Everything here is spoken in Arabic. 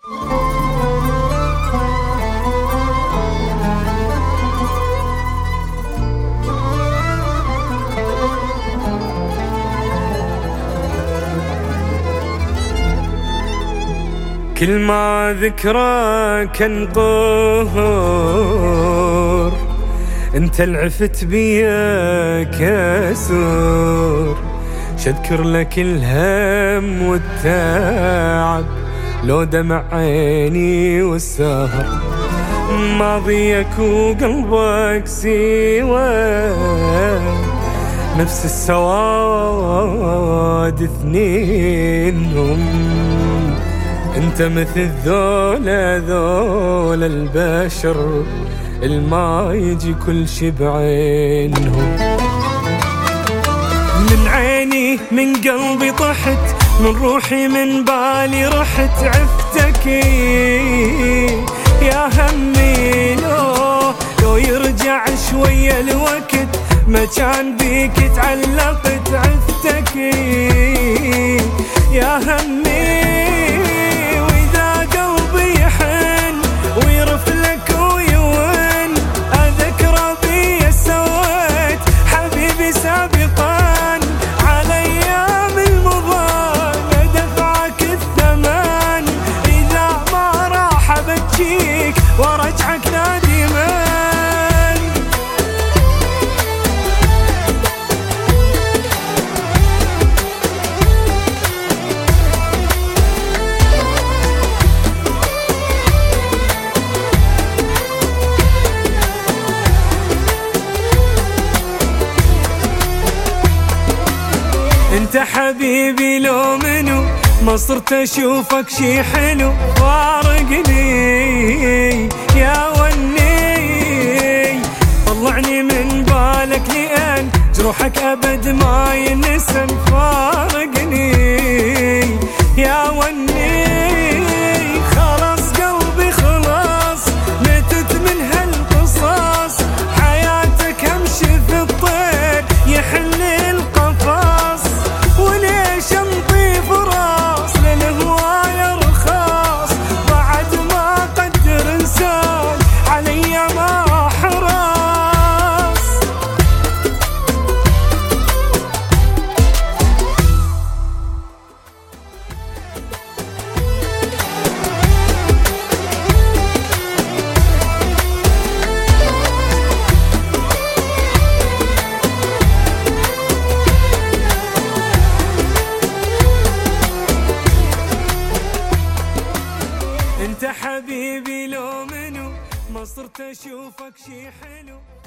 كل ما ذكراك انقهر، انت العفت بيا كسور. شذكر لك الهم والتعب لو دمع عيني والسهر. ماضيك وقلبك سوى نفس السواد اثنينهم. انت مثل ذول البشر الما يجي كل شي بعينهم. من عيني من قلبي طحت، من روحي من بالي رحت. عفتك يا همي لو يرجع شوية الوقت، ما كان بيك تعلقت. عفتك يا همي، ورجعك نادما. انت حبيبي لو منو ما صرت اشوفك شي حلو. فارقني يا وني، طلعني من بالك لأن جروحك أبد ما ينسن. فارقني يا وني، خلاص قلبي خلاص متت من هالقصص. حياتك امشي في الطير يحل القفص، وليش انطي فراس للهواية رخاص. بعد ما قدر انسان علي ما حراس. انت حبيبي لو منو ما صرت اشوفك شي حلو.